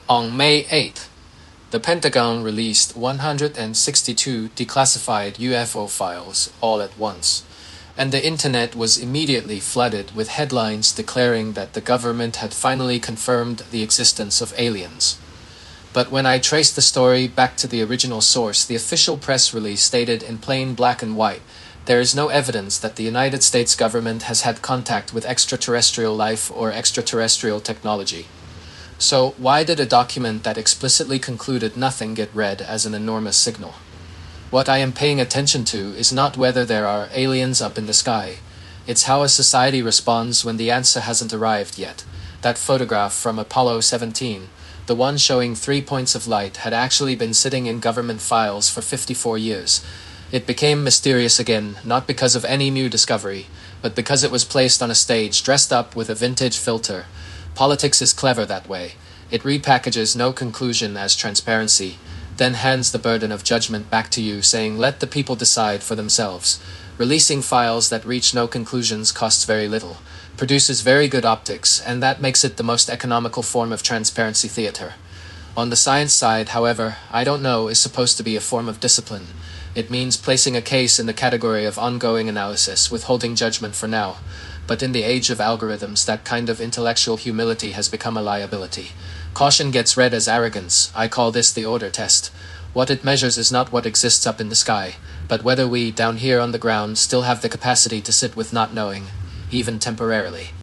On May 8th, the Pentagon released 162 declassified UFO files all at once, and the internet was immediately flooded with headlines declaring that the government had finally confirmed the existence of aliens. But when I traced the story back to the original source, the official press release stated in plain black and white, there is no evidence that the United States government has had contact with extraterrestrial life or extraterrestrial technology. So why did a document that explicitly concluded nothing get read as an enormous signal? What I am paying attention to is not whether there are aliens up in the sky. It's how a society responds when the answer hasn't arrived yet. That photograph from Apollo 17, the one showing 3 points of light, had actually been sitting in government files for 54 years. It became mysterious again, not because of any new discovery, but because it was placed on a stage dressed up with a vintage filter. Politics is clever that way. It repackages no conclusion as transparency, then hands the burden of judgment back to you, saying let the people decide for themselves. Releasing files that reach no conclusions costs very little, produces very good optics, and that makes it the most economical form of transparency theater. On the science side, however, I don't know is supposed to be a form of discipline. It means placing a case in the category of ongoing analysis, withholding judgment for now. But in the age of algorithms, that kind of intellectual humility has become a liability. Caution gets read as arrogance. I call this the order test. What it measures is not what exists up in the sky, but whether we, down here on the ground, still have the capacity to sit with not knowing, even temporarily.